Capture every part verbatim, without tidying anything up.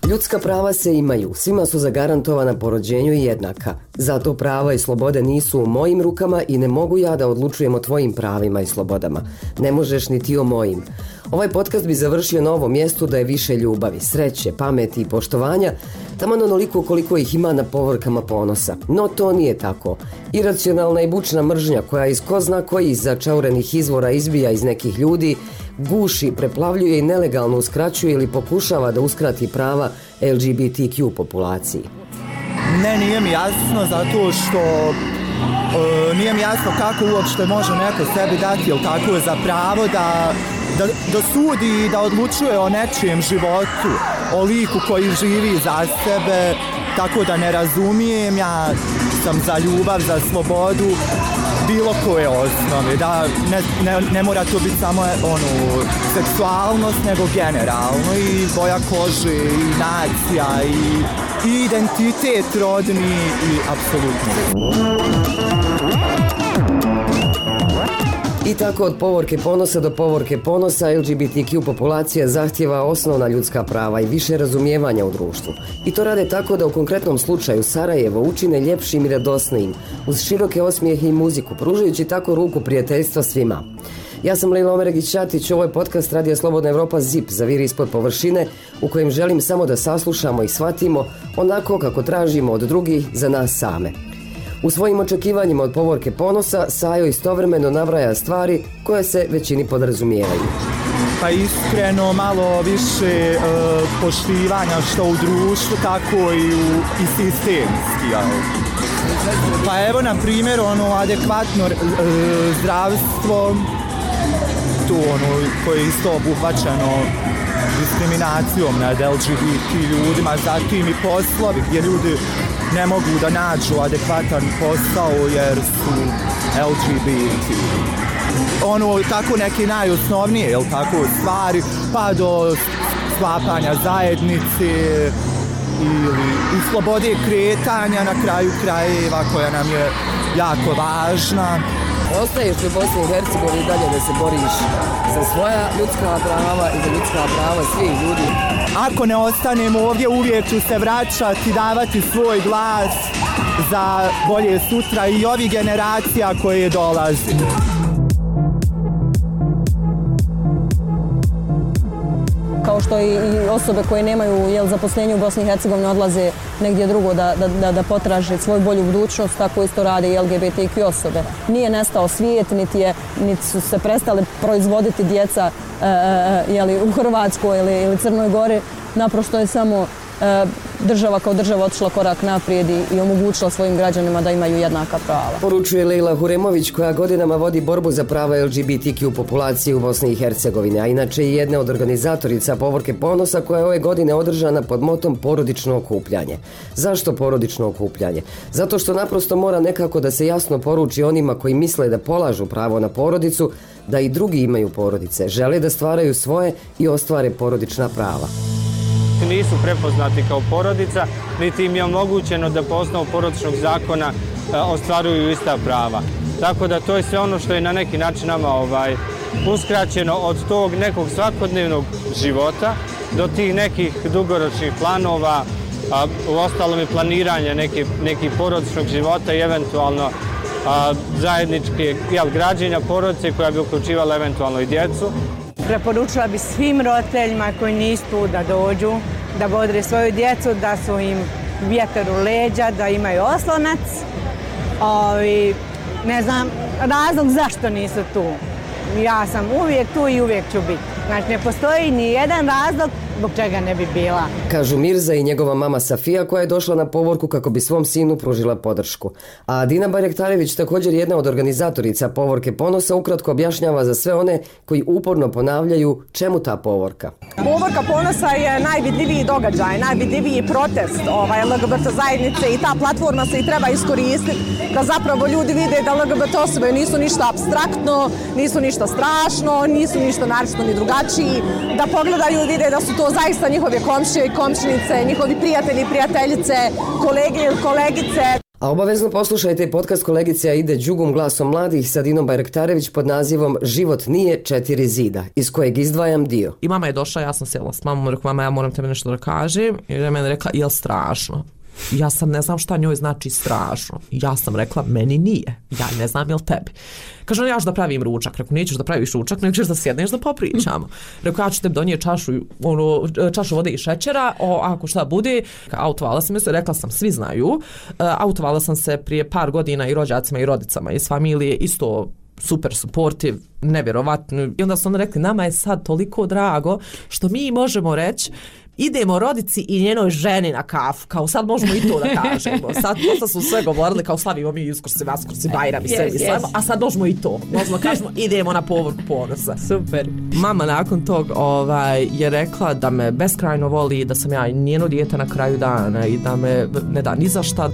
Ljudska prava se imaju, svima su zagarantovana po rođenju i jednaka. Zato prava i slobode nisu u mojim rukama i ne mogu ja da odlučujem o tvojim pravima i slobodama. Ne možeš ni ti o mojim. Ovaj podcast bi završio na ovom mjestu da je više ljubavi, sreće, pameti i poštovanja, taman onoliko koliko ih ima na povorkama ponosa. No to nije tako. Iracionalna i bučna mržnja koja iz ko zna kojih začaurenih izvora izbija iz nekih ljudi, guši, preplavljuje i nelegalno uskraćuje ili pokušava da uskrati prava L G B T Q populaciji. Ne, nije mi jasno zato što e, nije mi jasno kako uopšte može neko sebi dati, ili tako je za pravo da, da, da sudi i da odlučuje o nečijem životu, o liku koji živi za sebe, tako da ne razumijem, ja sam za ljubav, za slobodu, bilo koje osnove, da ne, ne, ne mora to biti samo ono, seksualnost, nego generalno i boja kože, i nacija, i, i identitet rodni, i apsolutno. I tako od povorke ponosa do povorke ponosa L G B T Q populacija zahtjeva osnovna ljudska prava i više razumijevanja u društvu. I to rade tako da u konkretnom slučaju Sarajevo učine ljepšim i radosnijim, uz široke osmijehe i muziku, pružajući tako ruku prijateljstva svima. Ja sam Lejla Omeregić-Ćatić, ovo je podcast Radija Slobodna Evropa Z I P, Zaviri ispod površine, u kojem želim samo da saslušamo i shvatimo onako kako tražimo od drugih za nas same. U svojim očekivanjima od povorke ponosa Sajo istovremeno nabraja stvari koje se većini podrazumijevaju. Pa iskreno malo više e, poštivanja što u društvu, tako i, u, i sistemski. Ja. Pa evo na primjer ono adekvatno e, zdravstvo, to ono koje je isto obuhvaćeno diskriminacijom nad L G B T ljudima, zatim i poslovi gdje ljudi ne mogu da nađu adekvatan posao jer su L G B T. Ono, tako neke najosnovnije, jel tako, stvari, pa do sklapanja zajednice ili i slobode kretanja na kraju krajeva koja nam je jako važna. Ostaješ u Bosni i Hercegovini dalje da se boriš za svoja ljudska prava i za ljudska prava svih ljudi? Ako ne ostanem ovdje, uvijek ću se vraćati, davati svoj glas za bolje sutra i ovih generacija koje dolazi. Kao što i osobe koje nemaju jel, zaposlenje u Bosni i Hercegovini odlaze negdje drugo da, da, da, da potraže svoju bolju budućnost, tako isto rade i L G B T Q osobe. Nije nestao svijet, niti, je, niti su se prestali proizvoditi djeca e, jeli, u Hrvatskoj ili, ili Crnoj Gori. Naprosto je samo e, država kao država otišla korak naprijed i, i omogućila svojim građanima da imaju jednaka prava. Poručuje Lejla Huremović koja godinama vodi borbu za prava L G B T Q populacije u Bosni i Hercegovini, a inače i jedna od organizatorica povorke ponosa koja je ove godine održana pod motom porodično okupljanje. Zašto porodično okupljanje? Zato što naprosto mora nekako da se jasno poruči onima koji misle da polažu pravo na porodicu, da i drugi imaju porodice, žele da stvaraju svoje i ostvare porodična prava. Nisu prepoznati kao porodica, niti im je omogućeno da po osnovu porodičnog zakona e, ostvaruju ista prava. Tako da to je sve ono što je na neki način nama ovaj, uskraćeno od tog nekog svakodnevnog života do tih nekih dugoročnih planova, a u ostalom i planiranja nekih neki porodičnog života i eventualno a, zajedničke jel, građenja porodice koja bi uključivala eventualno i djecu. Preporučila bi svim roditeljima koji nisu tu da dođu, da bodre svoju djecu, da su im vjetar u leđa, da imaju oslonac. Ovi, ne znam, razlog zašto nisu tu. Ja sam uvijek tu i uvijek ću biti. Znači, ne postoji ni jedan razlog zbog čega ne bi bila. Kažu Mirza i njegova mama Safija koja je došla na povorku kako bi svom sinu pružila podršku. A Dina Bajrektarević, također jedna od organizatorica povorke ponosa, ukratko objašnjava za sve one koji uporno ponavljaju čemu ta povorka. Povorka ponosa je najvidljiviji događaj, najvidljiviji protest ovaj, L G B T zajednice i ta platforma se i treba iskoristiti da zapravo ljudi vide da L G B T osobe nisu ništa apstraktno, nisu ništa strašno, nisu ništa naročito ni drugačiji, da pogledaju i vide da su to zaista njihove komšije i komšinice, njihovi prijatelji i prijateljice, kolege i kolegice. A obavezno poslušajte podcast kolegice Aide Đugum glasom mladih sa Dinom Bajraktarević pod nazivom Život nije četiri zida, iz kojeg izdvajam dio. I mama je došla, ja sam sjela s mamom, rekla, mama, ja moram tebe nešto da kažem. I je meni rekla, jel strašno? Ja sam ne znam šta njoj znači strašno. Ja sam rekla, meni nije. Ja ne znam jel tebi. Kaže, ja ću da pravim ručak. Rekao, nećeš da praviš ručak, nego ćeš da sjedneš da popričamo. Rekao, ja ću tebi donijeti čašu, ono, čašu vode i šećera, o, ako šta bude. Autovala sam se, rekla sam, svi znaju. Autovala sam se prije par godina i rođacima i rodicama iz familije, isto super supportive, nevjerovatno. I onda su onda rekli, nama je sad toliko drago što mi možemo reći idemo rodici i njenoj ženi na kafu, kao sad možemo i to da kažemo. Sad dosta su sve govorili kao slavimo mi Uskrsi, Vaskrsi, Bajram i sve yes, yes. A sad možemo i to. Možemo kažemo idemo na povorku ponosa. Super. Mama nakon tog ovaj, je rekla da me beskrajno voli, da sam ja njeno dijete na kraju dana i da me ne da ni za šta.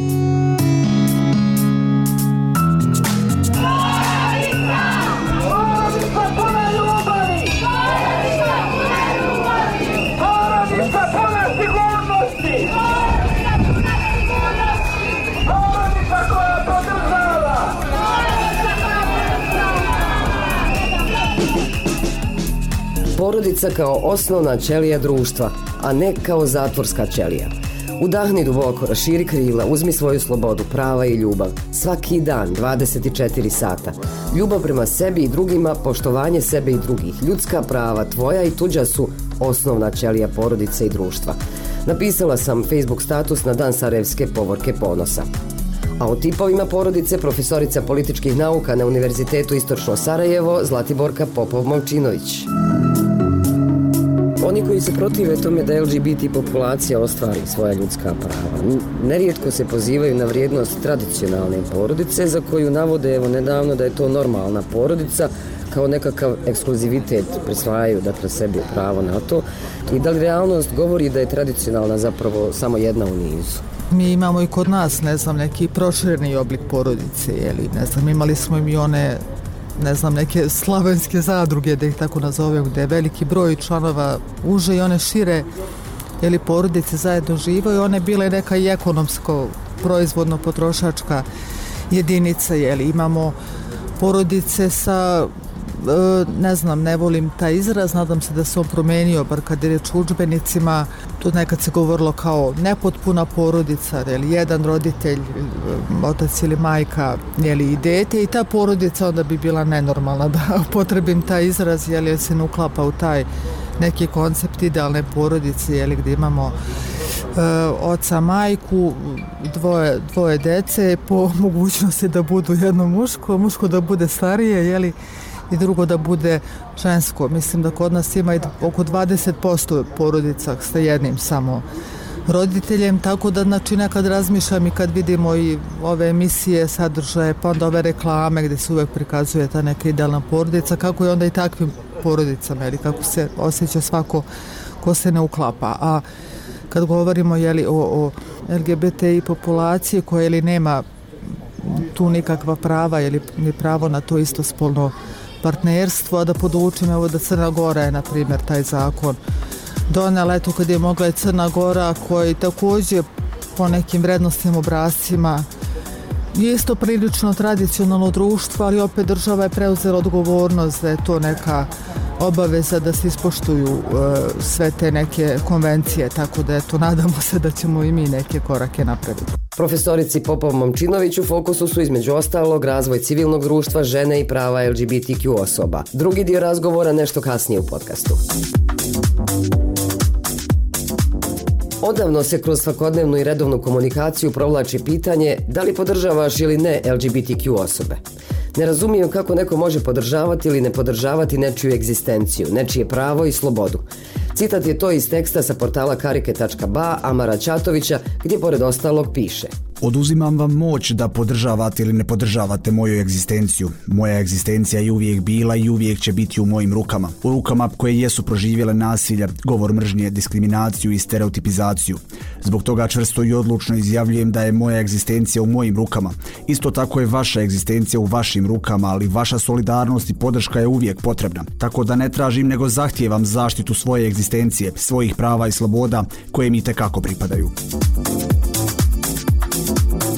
Porodica kao osnovna ćelija društva, a ne kao zatvorska ćelija. Udahni duboko, raširi krila, uzmi svoju slobodu, prava i ljubav. Svaki dan, dvadeset četiri sata. Ljubav prema sebi i drugima, poštovanje sebe i drugih. Ljudska prava, tvoja i tuđa su osnovna ćelija porodice i društva. Napisala sam Facebook status na dan Sarajevske povorke ponosa. A o tipovima porodice profesorica političkih nauka na Univerzitetu Istočno Sarajevo Zlatiborka Popov-Momčinović. Oni koji se protive tome da L G B T populacija ostvari svoja ljudska prava, nerijetko se pozivaju na vrijednost tradicionalne porodice za koju navode evo nedavno da je to normalna porodica, kao nekakav ekskluzivitet prisvajaju dakle sebi pravo na to. I da li realnost govori da je tradicionalna zapravo samo jedna u nizu? Mi imamo i kod nas, ne znam, neki prošireni oblik porodice, jeli, ne znam, imali smo i one, ne znam, neke slavenske zadruge, da ih tako nazovem, gde je veliki broj članova uže i one šire, jeli, porodice zajedno živaju, one bile neka i ekonomsko, proizvodno potrošačka jedinica, jeli, imamo porodice sa, ne znam, ne volim taj izraz, nadam se da se on promenio, bar kad je reč o udžbenicima, to nekad se govorilo kao nepotpuna porodica, jeli, jedan roditelj, otac ili majka, jeli, i dete, i ta porodica onda bi bila nenormalna, da potrebim taj izraz, jeli, se ne uklapa u taj neki koncept idealne porodice, jeli, gdje imamo e, oca, majku, dvoje, dvoje dece, po mogućnosti da budu jedno muško, muško da bude starije, jeli, i drugo da bude žensko. Mislim da kod nas ima i oko dvadeset posto porodica sa jednim samo roditeljem, tako da znači nekad razmišljam i kad vidimo i ove emisije, sadržaje, pa onda ove reklame gdje se uvek prikazuje ta neka idealna porodica, kako je onda i takvim porodicama, ili kako se osjeća svako ko se ne uklapa. A kad govorimo, jeli, o, o L G B T I populaciji koja ili nema tu nikakva prava ili ni pravo na to istospolno partnerstvo, a da podučim, evo, da Crna Gora je, na primjer, taj zakon donela, eto, kad je mogla i Crna Gora, koji također po nekim vrednostnim obrascima je isto prilično tradicionalno društvo, ali opet država je preuzela odgovornost da je to neka obaveza da se ispoštuju uh, sve te neke konvencije, tako da eto, nadamo se da ćemo i mi neke korake napraviti. Profesorici Popov-Momčinović u fokusu su između ostalog razvoj civilnog društva, žene i prava L G B T Q osoba. Drugi dio razgovora nešto kasnije u podcastu. Odavno se kroz svakodnevnu i redovnu komunikaciju provlači pitanje da li podržavaš ili ne L G B T Q osobe. Ne razumijem kako neko može podržavati ili ne podržavati nečiju egzistenciju, nečije pravo i slobodu. Citat je to iz teksta sa portala karike tačka ba Amara Ćatovića, gdje pored ostalog piše: Oduzimam vam moć da podržavate ili ne podržavate moju egzistenciju. Moja egzistencija je uvijek bila i uvijek će biti u mojim rukama. U rukama koje jesu proživjele nasilje, govor mržnje, diskriminaciju i stereotipizaciju. Zbog toga čvrsto i odlučno izjavljujem da je moja egzistencija u mojim rukama. Isto tako je vaša egzistencija u vašim rukama, ali vaša solidarnost i podrška je uvijek potrebna. Tako da ne tražim nego zahtijevam zaštitu svoje egzistencije, svojih prava i sloboda koje mi itekako pripadaju.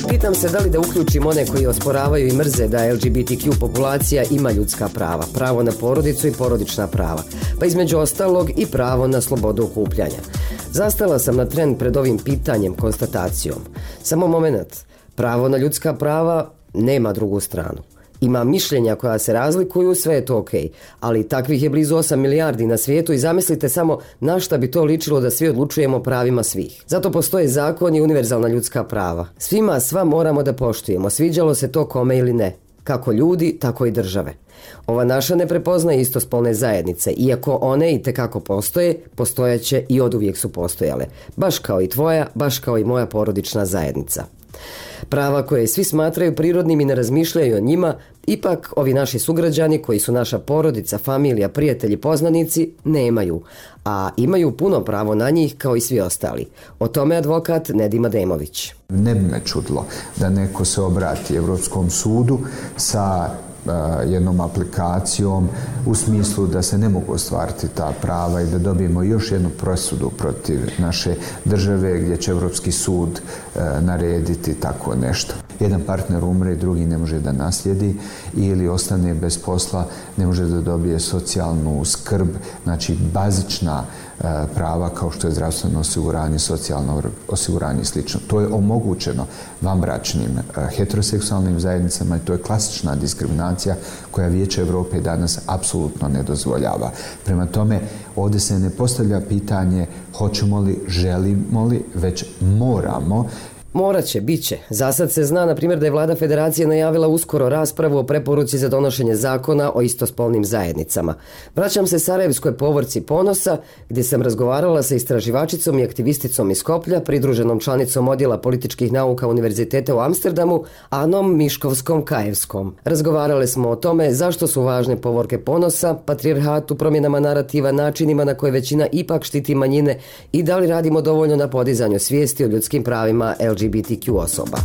Pitam se da li da uključim one koji osporavaju i mrze da L G B T Q populacija ima ljudska prava, pravo na porodicu i porodična prava, pa između ostalog i pravo na slobodu okupljanja. Zastala sam na tren pred ovim pitanjem, konstatacijom. Samo moment, pravo na ljudska prava nema drugu stranu. Ima mišljenja koja se razlikuju, sve je to okej, ali takvih je blizu osam milijardi na svijetu i zamislite samo na šta bi to ličilo da svi odlučujemo o pravima svih. Zato postoje zakon i univerzalna ljudska prava. Svima sva moramo da poštujemo, sviđalo se to kome ili ne, kako ljudi, tako i države. Ova naša ne prepoznaje istospolne zajednice, iako one i tekako postoje, postojaće i oduvijek su postojale, baš kao i tvoja, baš kao i moja porodična zajednica. Prava koje svi smatraju prirodnim i ne razmišljaju o njima, ipak ovi naši sugrađani koji su naša porodica, familija, prijatelji, poznanici, nemaju, a imaju puno pravo na njih kao i svi ostali. O tome advokat Nedim Ademović. Ne bi me čudilo da neko se obrati Evropskom sudu sa jednom aplikacijom u smislu da se ne mogu ostvariti ta prava i da dobijemo još jednu presudu protiv naše države gdje će Evropski sud narediti tako nešto. Jedan partner umre, drugi ne može da naslijedi ili ostane bez posla, ne može da dobije socijalnu skrb, znači bazična prava kao što je zdravstveno osiguranje, socijalno osiguranje i slično. To je omogućeno vanbračnim heteroseksualnim zajednicama i to je klasična diskriminacija koja Vijeće Europe danas apsolutno ne dozvoljava. Prema tome, ovdje se ne postavlja pitanje hoćemo li, želimo li, već moramo. Morat će, bit će. Zasad se zna, na primjer, da je vlada federacije najavila uskoro raspravu o preporuci za donošenje zakona o istospolnim zajednicama. Vraćam se Sarajevskoj povorci Ponosa, gdje sam razgovarala sa istraživačicom i aktivisticom iz Skoplja, pridruženom članicom odjela političkih nauka Univerziteta u Amsterdamu, Anom Miškovskom-Kajevskom. Razgovarale smo o tome zašto su važne povorke Ponosa, patrijarhatu, promjenama narativa, načinima na koje većina ipak štiti manjine i da li radimo dovoljno na podizanju svijesti o ljudskim pravima L G B T Q osoba.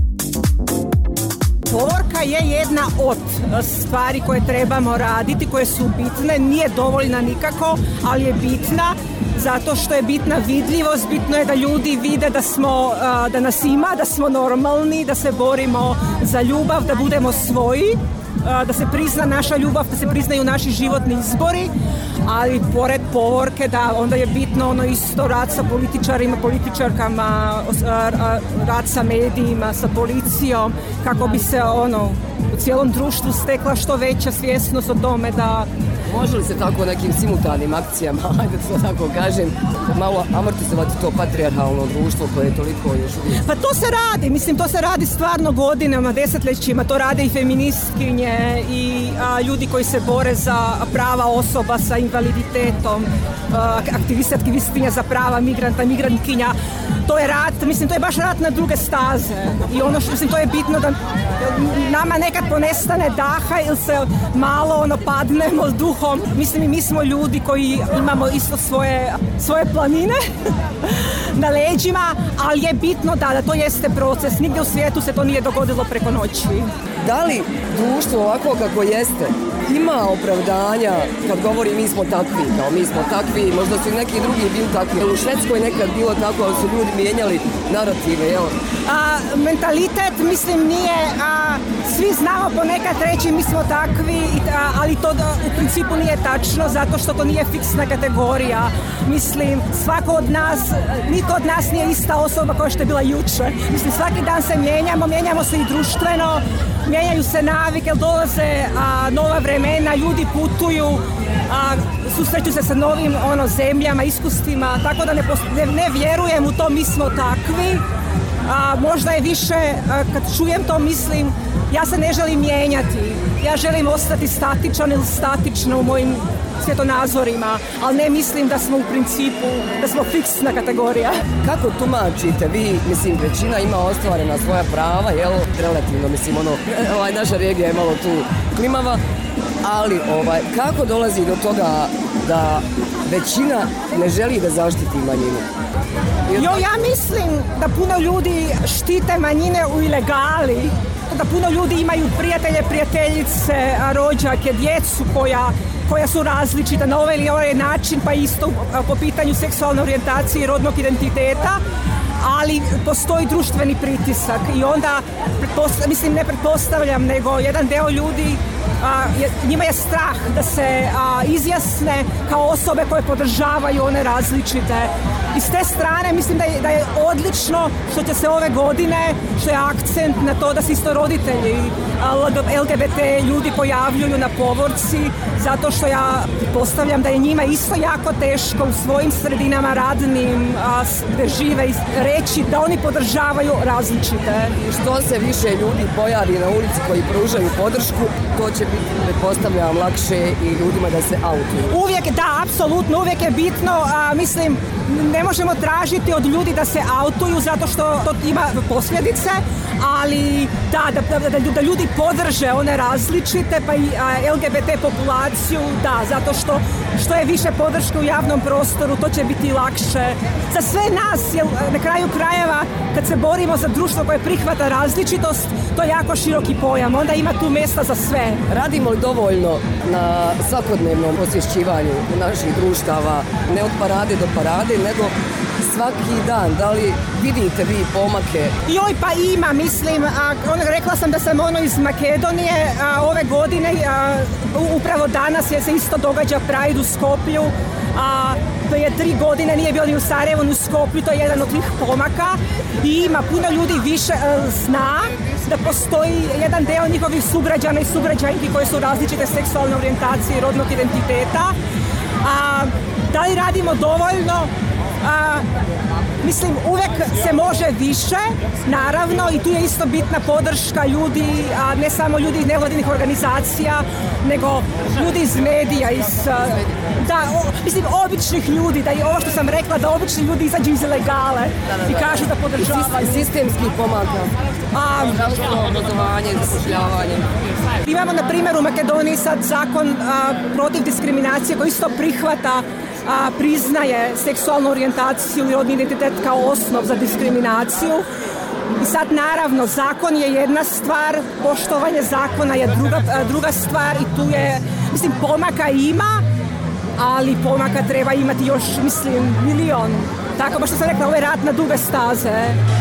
Povorka je jedna od stvari koje trebamo raditi, koje su bitne, nije dovoljna nikako, ali je bitna zato što je bitna vidljivost, bitno je da ljudi vide da smo, da nas ima, da smo normalni, da se borimo za ljubav, da budemo svoji, da se prizna naša ljubav, da se priznaju naši životni izbori, ali pored povorke da onda je bitno ono isto rad sa političarima, političarkama, rad sa medijima, sa policijom, kako bi se ono u cijelom društvu stekla što veća svjesnost o tome da... Može li se tako nekim simultanim akcijama, ajde to tako kažem, malo amortizovati to patrijarhalno društvo koje je toliko još uvijek? Pa to se radi, mislim to se radi stvarno godinama, desetljećima, to rade i feministkinje i a, ljudi koji se bore za prava osoba sa invaliditetom, aktiviste, aktivistinja za prava migranta, migrantkinja. To je rat, mislim to je baš rat na druge staze i ono što mislim to je bitno da nama nekad ponestane daha ili se malo ono padnemo duhom. Mislim i mi smo ljudi koji imamo isto svoje, svoje planine na leđima, ali je bitno da, da to jeste proces. Nigdje u svijetu se to nije dogodilo preko noći. Da li društvo ovako kako jeste ima opravdanja kad govori mi smo takvi, kao mi smo takvi, možda su i neki drugi bili takvi. U Švedskoj nekad bilo tako da su ljudi mijenjali narative, jel? A, mentalitet, mislim, nije, a, svi znamo ponekad reći mi smo takvi, a, ali to da, u principu nije tačno, zato što to nije fiksna kategorija. Mislim, svako od nas, niko od nas nije ista osoba koja što je bila juče. Mislim, svaki dan se mijenjamo, mijenjamo se i društveno, mijenjaju se navike, dolaze a, nova vremena, ljudi putuju, a, susreću se sa novim ono, zemljama, iskustvima, tako da ne, ne, ne vjerujem u to mi smo takvi. A, možda je više, a, kad čujem to mislim, ja se ne želim mijenjati, ja želim ostati statičan ili statična u mojim svjetonazorima, ali ne mislim da smo u principu, da smo fiksna kategorija. Kako tumačite vi, mislim, većina ima ostvarena svoja prava, jel, relativno, mislim, ono, ovaj, naša regija je malo tu klimava, ali, ovaj, kako dolazi do toga da većina ne želi da zaštiti manjinu? Jo, ja mislim da puno ljudi štite manjine u ilegali, da puno ljudi imaju prijatelje, prijateljice, rođake, djecu koja, koja su različita na ovaj ili ovaj način, pa isto po pitanju seksualne orijentacije i rodnog identiteta. ali postoji društveni pritisak i onda, mislim ne pretpostavljam, nego jedan deo ljudi, a, je, njima je strah da se a, izjasne kao osobe koje podržavaju one različite. I s te strane mislim da je, da je odlično što će se ove godine, što je akcent na to da se isto roditelji L G B T ljudi pojavljuju na povorci, zato što ja postavljam da je njima isto jako teško u svojim sredinama radnim a, gde žive i reći da oni podržavaju različite. I što se više ljudi pojavi na ulici koji pružaju podršku, to će biti, pretpostavljam, lakše i ljudima da se autuju. Uvijek, da, apsolutno, uvijek je bitno, a, mislim, ne možemo tražiti od ljudi da se autuju zato što to ima posljedice, ali da, da, da, da, da ljudi podrže one različite, pa i a, L G B T populaciju, da, zato što što je više podrške u javnom prostoru, to će biti lakše za sve nas, jer na kraju krajeva kad se borimo za društvo koje prihvata različitost, to je jako široki pojam, onda ima tu mjesta za sve. Radimo li dovoljno na svakodnevnom osvješćivanju naših društava, ne od parade do parade, nego svaki dan? Da li vidite vi pomake? Joj, pa ima, mislim, a, on, rekla sam da sam ono iz Makedonije, a, ove godine, a, upravo danas je se isto događa Pride u Skoplju, a prije tri godine nije bilo ni u Sarajevu, ni u Skoplju, to je jedan od tih pomaka i ima puno ljudi više a, zna da postoji jedan deo njihovih sugrađana i sugrađanki koje su različite seksualne orijentacije i rodnog identiteta. A, da li radimo dovoljno? A, mislim, uvek se može više, naravno, i tu je isto bitna podrška ljudi, a ne samo ljudi iz nevladinih organizacija, nego ljudi iz medija, iz, da, o, mislim, običnih ljudi, da i ovo što sam rekla, da obični ljudi izađu iz ilegale da, da, da. i kažu da podržavaju. Sistemskih pomaka, zdravstveno obrazovanje, zapošljavanje. Imamo, na primjer, u Makedoniji sad zakon a, protiv diskriminacije koji isto prihvata a, priznaje seksualnu orijentaciju i rodni identitet kao osnov za diskriminaciju. I sad naravno zakon je jedna stvar, poštovanje zakona je druga, druga stvar i tu je, mislim, pomaka ima, ali pomaka treba imati još, mislim, milion. Tako, baš što sam rekla, ovo je rat na duge staze.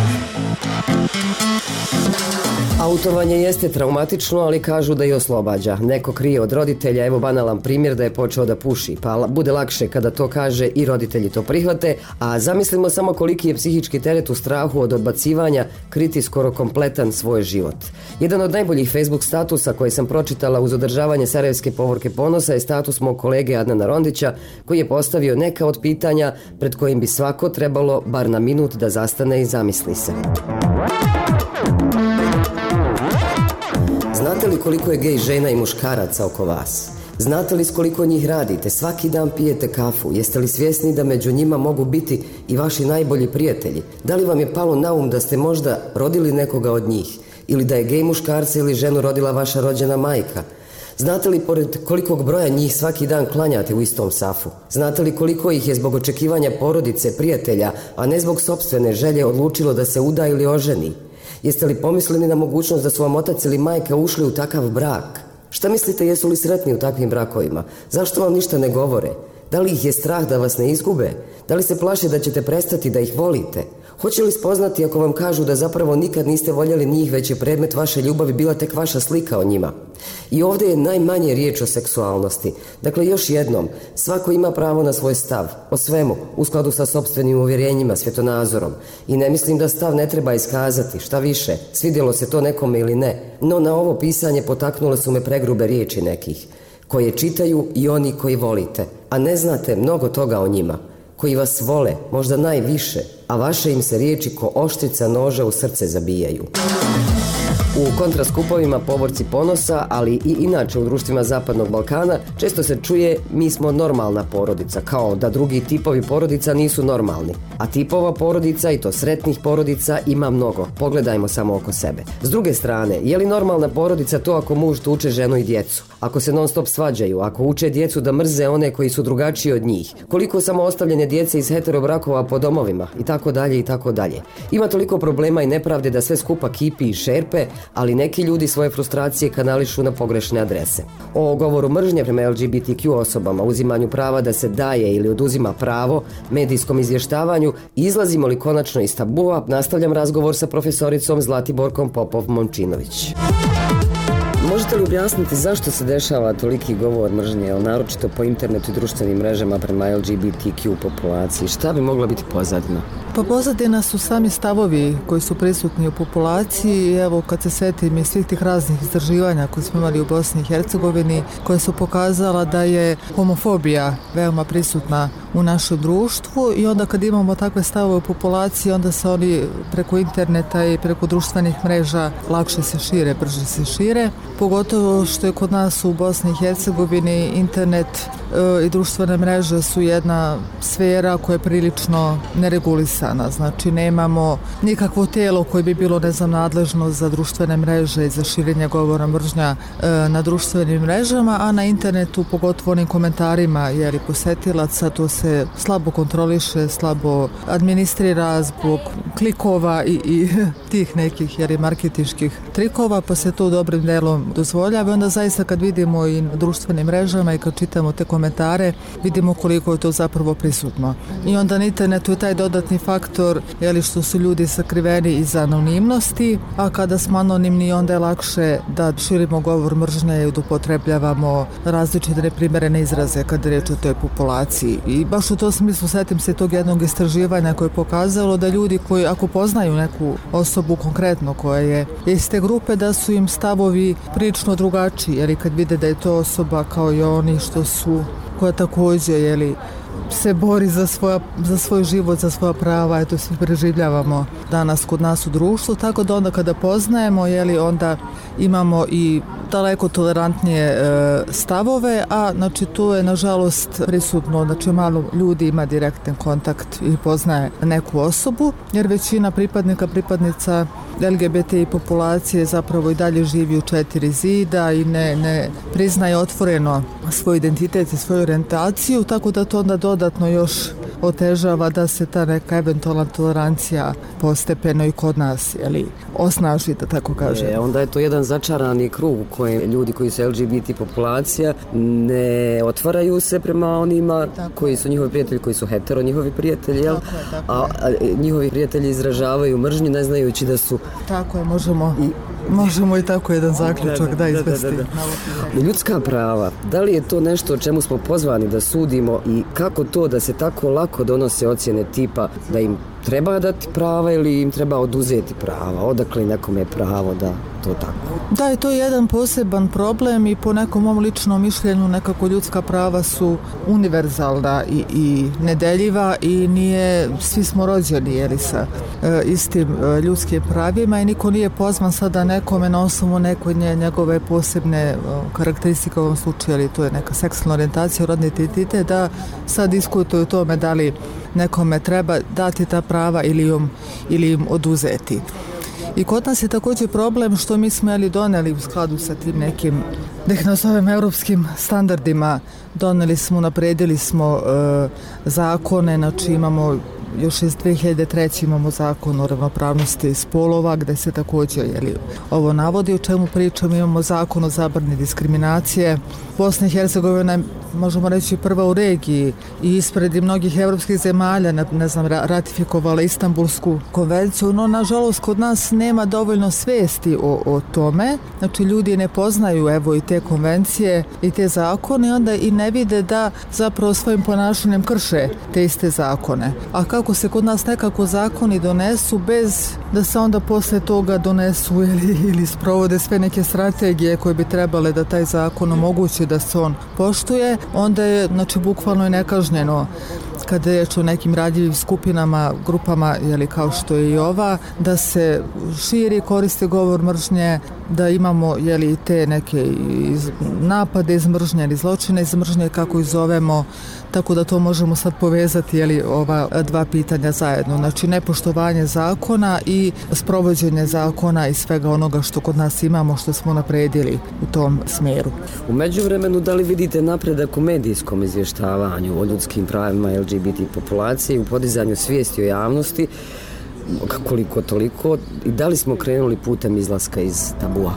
Autovanje jeste traumatično, ali kažu da i oslobađa. Neko krije od roditelja, evo banalan primjer da je počeo da puši, pa bude lakše kada to kaže i roditelji to prihvate, a zamislimo samo koliki je psihički teret u strahu od odbacivanja kriti skoro kompletan svoj život. Jedan od najboljih Facebook statusa koje sam pročitala uz održavanje Sarajevske povorke ponosa je status mog kolege Adnana Rondića, koji je postavio neka od pitanja pred kojim bi svako trebalo bar na minut da zastane i zamisli se. Znate li koliko je gej žena i muškaraca oko vas? Znate li s koliko njih radite? Svaki dan pijete kafu? Jeste li svjesni da među njima mogu biti i vaši najbolji prijatelji? Da li vam je palo na um da ste možda rodili nekoga od njih? Ili da je gej muškarca ili ženu rodila vaša rođena majka? Znate li pored kolikog broja njih svaki dan klanjate u istom safu? Znate li koliko ih je zbog očekivanja porodice, prijatelja, a ne zbog sopstvene želje odlučilo da se uda ili oženi? Jeste li pomislili na mogućnost da su vam otac ili majka ušli u takav brak? Šta mislite, jesu li sretni u takvim brakovima? Zašto vam ništa ne govore? Da li ih je strah da vas ne izgube? Da li se plaše da ćete prestati da ih volite? Hoće li spoznati ako vam kažu da zapravo nikad niste voljeli njih, već je predmet vaše ljubavi bila tek vaša slika o njima? I ovdje je najmanje riječ o seksualnosti. Dakle, još jednom, svako ima pravo na svoj stav, o svemu, u skladu sa sopstvenim uvjerenjima, svjetonazorom. I ne mislim da stav ne treba iskazati, šta više, svidjelo se to nekome ili ne, no na ovo pisanje potaknule su me pregrube riječi nekih, koje čitaju i oni koji volite, a ne znate mnogo toga o njima, koji vas vole, možda najviše, a vaše im se riječi ko oštrica noža u srce zabijaju. U kontraskupovima Povorci ponosa, ali i inače u društvima Zapadnog Balkana, često se čuje mi smo normalna porodica, kao da drugi tipovi porodica nisu normalni. A tipova porodica, i to sretnih porodica, ima mnogo. Pogledajmo samo oko sebe. S druge strane, je li normalna porodica to ako muž tuče ženu i djecu? Ako se non stop svađaju, ako uče djecu da mrze one koji su drugačiji od njih? Koliko samo ostavljene djece iz heterobrakova po domovima? I tako dalje, i tako dalje. Ima toliko problema i nepravde da sve skupa kipi i šerpe, ali neki ljudi svoje frustracije kanališu na pogrešne adrese. O govoru mržnje prema L G B T Q osobama, uzimanju prava da se daje ili oduzima pravo, medijskom izvještavanju, izlazimo li konačno iz tabua, nastavljam razgovor sa profesoricom Zlatiborkom Popov-Momčinović. Možete li objasniti zašto se dešava toliki govor mržnje, naročito po internetu i društvenim mrežama prema L G B T Q populaciji? Šta bi mogla biti pozadina? Pa pozadina su sami stavovi koji su prisutni u populaciji. Evo, kad se setim i svih tih raznih istraživanja koje smo imali u Bosni i Hercegovini, koje su pokazala da je homofobija veoma prisutna u našem društvu i onda kad imamo takve stavove u populaciji, onda se oni preko interneta i preko društvenih mreža lakše se šire, brže se šire. Pogotovo što je kod nas u Bosni i Hercegovini internet e, i društvene mreže su jedna sfera koja je prilično neregulisana. Znači nemamo nikakvo tijelo koje bi bilo, ne znam, nadležno za društvene mreže i za širenje govora mržnja e, na društvenim mrežama, a na internetu, pogotovo onim komentarima jeli posetilaca, to se slabo kontroliše, slabo administrira zbog klikova i, i tih nekih jeli marketinških trikova, pa se to dobrim delom dozvoljava. Onda zaista kad vidimo i na društvenim mrežama i kad čitamo te komentare, vidimo koliko je to zapravo prisutno. I onda na internetu je taj dodatni faktor, jeli, što su ljudi sakriveni iza anonimnosti, a kada smo anonimni onda je lakše da širimo govor mržnje i da upotrebljavamo različite neprimjerene izraze kada je reč o toj populaciji. I baš u tom smislu setim se tog jednog istraživanja koje je pokazalo da ljudi koji ako poznaju neku osobu konkretno koja je iz te grupe, da su im stavovi prilično drugačiji, jer kad vide da je to osoba kao i oni što su, koja također jeli, se bori za, svoja, za svoj život, za svoja prava, eto svi preživljavamo danas kod nas u društvu, tako da onda kada poznajemo, jeli, onda imamo i daleko tolerantnije e, stavove, a znači to je nažalost prisutno, znači malo ljudi ima direktan kontakt i poznaje neku osobu, jer većina pripadnika, pripadnica L G B T I populacije zapravo i dalje živi u četiri zida i ne, ne priznaje otvoreno svoj identitet i svoju orijentaciju, tako da to onda dodatno još otežava da se ta neka eventualna tolerancija postepeno i kod nas jeli, osnaži, da tako kažem. E, onda je to jedan začarani krug u kojem ljudi koji su L G B T populacija ne otvaraju se prema onima tako koji su njihovi prijatelji, koji su hetero njihovi prijatelji, jel? Tako je, tako a, a njihovi prijatelji izražavaju mržnju ne znajući da su... Tako je, možemo... I... Možemo i tako jedan zaključak da, da, da izvesti. Da, da, da. Ljudska prava, da li je to nešto o čemu smo pozvani da sudimo i kako to da se tako lako donose ocjene tipa da im treba dati prava ili im treba oduzeti prava? Odakle nekome je pravo da to tako? Da, i to je jedan poseban problem i po nekom mom ličnom mišljenju nekako ljudska prava su univerzalna i, i nedeljiva i nije, svi smo rođeni jeli, sa e, istim e, ljudskim pravima i niko nije pozvan sada nekome na osnovu nekoj nje, njegove posebne e, karakteristike u ovom slučaju, ali to je neka seksualna orijentacija, rodni identitet, da sad diskutuju o tome da li nekome treba dati ta prava ili im, ili im oduzeti. I kod nas je također problem što mi smo jeli doneli u skladu sa tim nekim, da ih nazovem, europskim standardima, doneli smo, napredili smo e, zakone, znači imamo još iz dvije hiljade treće. imamo zakon o ravnopravnosti spolova gdje se također jeli, ovo navodi o čemu pričam. Imamo zakon o zabrani diskriminacije. Bosna i Hercegovina je, možemo reći, prva u regiji i ispred mnogih evropskih zemalja, ne, ne znam, ratifikovala Istanbulsku konvenciju, no nažalost kod nas nema dovoljno svesti o, o tome. Znači ljudi ne poznaju evo i te konvencije i te zakone, onda i ne vide da zapravo svojim ponašanjem krše te iste zakone. A kako se kod nas nekako zakoni donesu bez da se onda posle toga donesu ili, ili sprovode sve neke strategije koje bi trebale da taj zakon omogući da se on poštuje, onda je znači bukvalno i nekažnjeno kada je o nekim radljivim skupinama, grupama, jeli, kao što je i ova, da se širi, koriste govor mržnje, da imamo jeli, te neke iz, napade iz mržnje ili zločine iz mržnje, kako ih zovemo, tako da to možemo sad povezati jeli, ova dva pitanja zajedno. Znači nepoštovanje zakona i sprovođenje zakona i svega onoga što kod nas imamo, što smo napredili u tom smjeru. U međuvremenu, da li vidite napredak u medijskom izvještavanju o ljudskim pravima L G B T populacije, u podizanju svijesti o javnosti koliko toliko i da li smo krenuli putem izlaska iz tabua?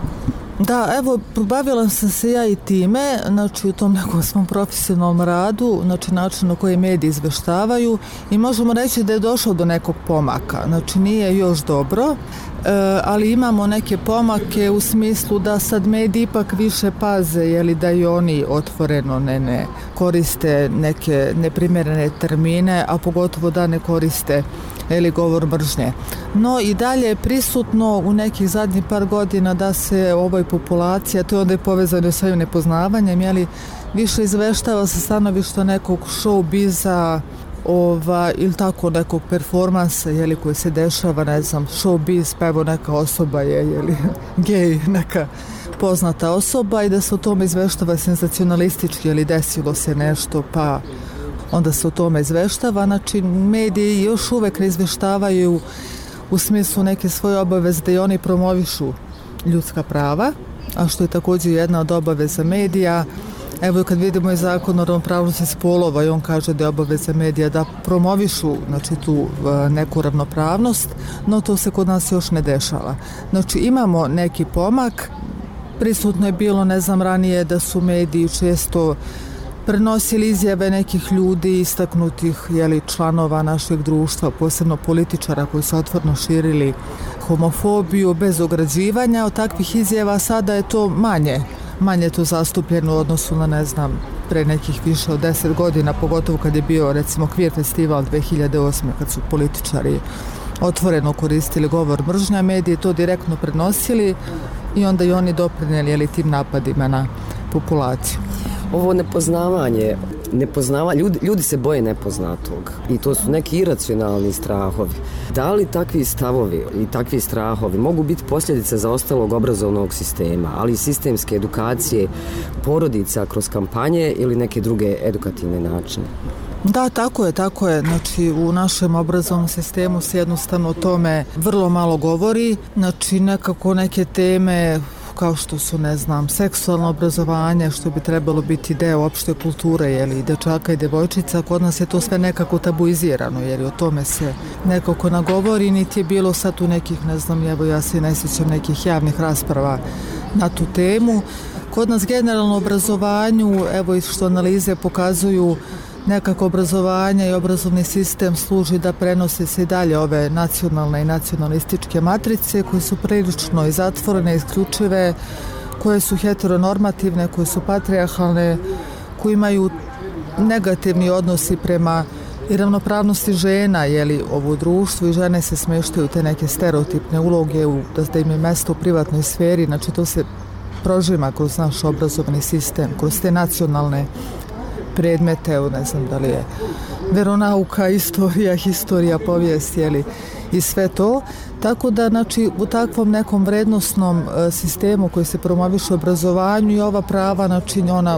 Da, evo, bavila sam se ja i time, znači u tom nekom svom profesionalnom radu, znači način na koji mediji izveštavaju i možemo reći da je došlo do nekog pomaka, znači nije još dobro, e, ali imamo neke pomake u smislu da sad mediji ipak više paze, jeli da i oni otvoreno ne, ne koriste neke neprimjerene termine, a pogotovo da ne koriste ili govor mržnje. No i dalje je prisutno u nekih zadnjih par godina da se ovoj populaciji, a to je onda je povezano s ovim nepoznavanjem, jeli, više izveštava sa stanovišta nekog showbiza ova, ili tako nekog performansa, jeli, koji se dešava, ne znam, showbiz, pa evo neka osoba je, jeli, gej, neka poznata osoba i da se o tome izveštava senzacionalistički, jeli desilo se nešto, pa onda se o tome izveštava. Znači, mediji još uvek ne izveštavaju u smislu neke svoje obaveze da i oni promovišu ljudska prava, a što je također jedna od obaveza medija. Evo kad vidimo i zakon o ravnopravnosti spolova i on kaže da je obaveza medija da promovišu, znači, tu neku ravnopravnost, no to se kod nas još ne dešava. Znači, imamo neki pomak, prisutno je bilo, ne znam, ranije da su mediji često prenosili izjave nekih ljudi istaknutih, jeli, članova našeg društva, posebno političara koji su otvoreno širili homofobiju bez ograđivanja. Od takvih izjava sada je to manje, manje je to zastupljeno u odnosu na, ne znam, pre nekih više od deset godina, pogotovo kad je bio, recimo, Queer festival dve hiljade osme, kad su političari otvoreno koristili govor mržnja, mediji to direktno prenosili i onda i oni doprinijeli, jeli, tim napadima na populaciju. Ovo nepoznavanje, nepoznava, ljudi, ljudi se boje nepoznatog i to su neki iracionalni strahovi. Da li takvi stavovi i takvi strahovi mogu biti posljedice zaostalog obrazovnog sistema, ali i sistemske edukacije porodica kroz kampanje ili neke druge edukativne načine? Da, tako je, tako je. Znači, u našem obrazovnom sistemu se jednostavno o tome vrlo malo govori. Znači, nekako neke teme kao što su, ne znam, seksualno obrazovanje, što bi trebalo biti deo opšte kulture, jeli, i dečaka i devojčica, kod nas je to sve nekako tabuizirano, jer o tome se nekako nagovori, niti je bilo sad tu nekih, ne znam, evo ja se ne sjećam nekih javnih rasprava na tu temu. Kod nas generalno obrazovanju, evo i što analize pokazuju, nekako obrazovanje i obrazovni sistem služi da prenose se i dalje ove nacionalne i nacionalističke matrice koje su prilično i zatvorene, isključive, koje su heteronormativne, koje su patrijarhalne, koje imaju negativni odnosi prema i ravnopravnosti žena, jeli, ovo društvo, i žene se smeštaju te neke stereotipne uloge u, da im je mesto u privatnoj sferi. Znači to se prožima kroz naš obrazovni sistem, kroz te nacionalne predmete, ne znam da li je veronauka, istorija, historija, povijest, jeli, i sve to. Tako da, znači, u takvom nekom vrednosnom e, sistemu koji se promoviše u obrazovanju i ova prava, znači, ona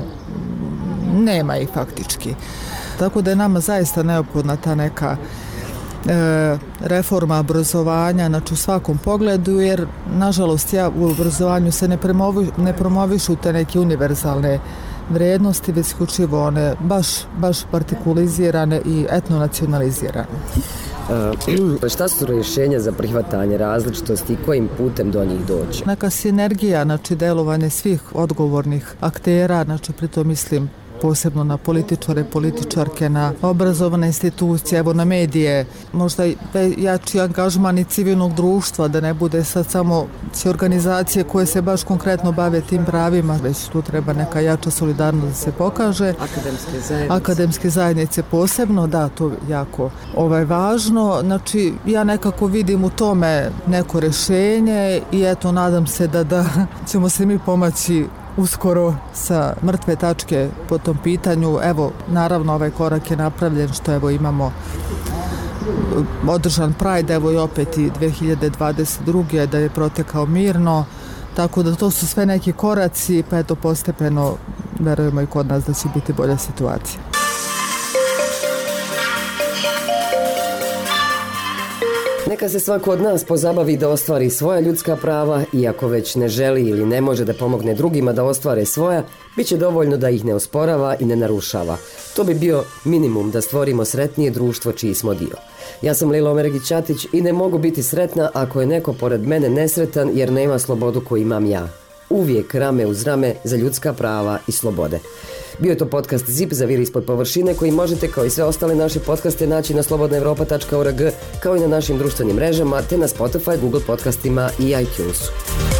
nema ih faktički. Tako da je nama zaista neophodna ta neka e, reforma obrazovanja, znači u svakom pogledu, jer nažalost ja u obrazovanju se ne, premovi, ne promovišu te neke univerzalne vrijednosti, već isključivo one baš, baš partikulizirane i etnonacionalizirane. E, šta su rješenja za prihvatanje različitosti i kojim putem do njih doći? Neka sinergija, znači delovanje svih odgovornih aktera, znači pritom mislim posebno na političare, političarke, na obrazovane institucije, evo na medije, možda jači angažman i civilnog društva, da ne bude sad samo sve organizacije koje se baš konkretno bave tim pravima, već tu treba neka jača solidarnost da se pokaže. Akademske zajednice. Akademske zajednice posebno, da, to jako ovaj, važno. Znači, ja nekako vidim u tome neko rješenje i eto, nadam se da, da ćemo se mi pomaći uskoro sa mrtve tačke po tom pitanju. Evo, naravno, ovaj korak je napravljen, što evo imamo održan Pride, evo i opet i dve hiljade dvadeset druge da je protekao mirno, tako da to su sve neki koraci, pa eto postepeno verujemo i kod nas da će biti bolja situacija. Neka se svako od nas pozabavi da ostvari svoja ljudska prava i ako već ne želi ili ne može da pomogne drugima da ostvare svoja, bit će dovoljno da ih ne osporava i ne narušava. To bi bio minimum da stvorimo sretnije društvo čiji smo dio. Ja sam Lila Omeregić-Ćatić i ne mogu biti sretna ako je neko pored mene nesretan jer nema slobodu koju imam ja. Uvijek rame uz rame za ljudska prava i slobode. Bio je to podcast Zip za vir ispod površine koji možete kao i sve ostale naše podcaste naći na slobodna evropa tačka org kao i na našim društvenim mrežama te na Spotify, Google podcastima i iTunesu.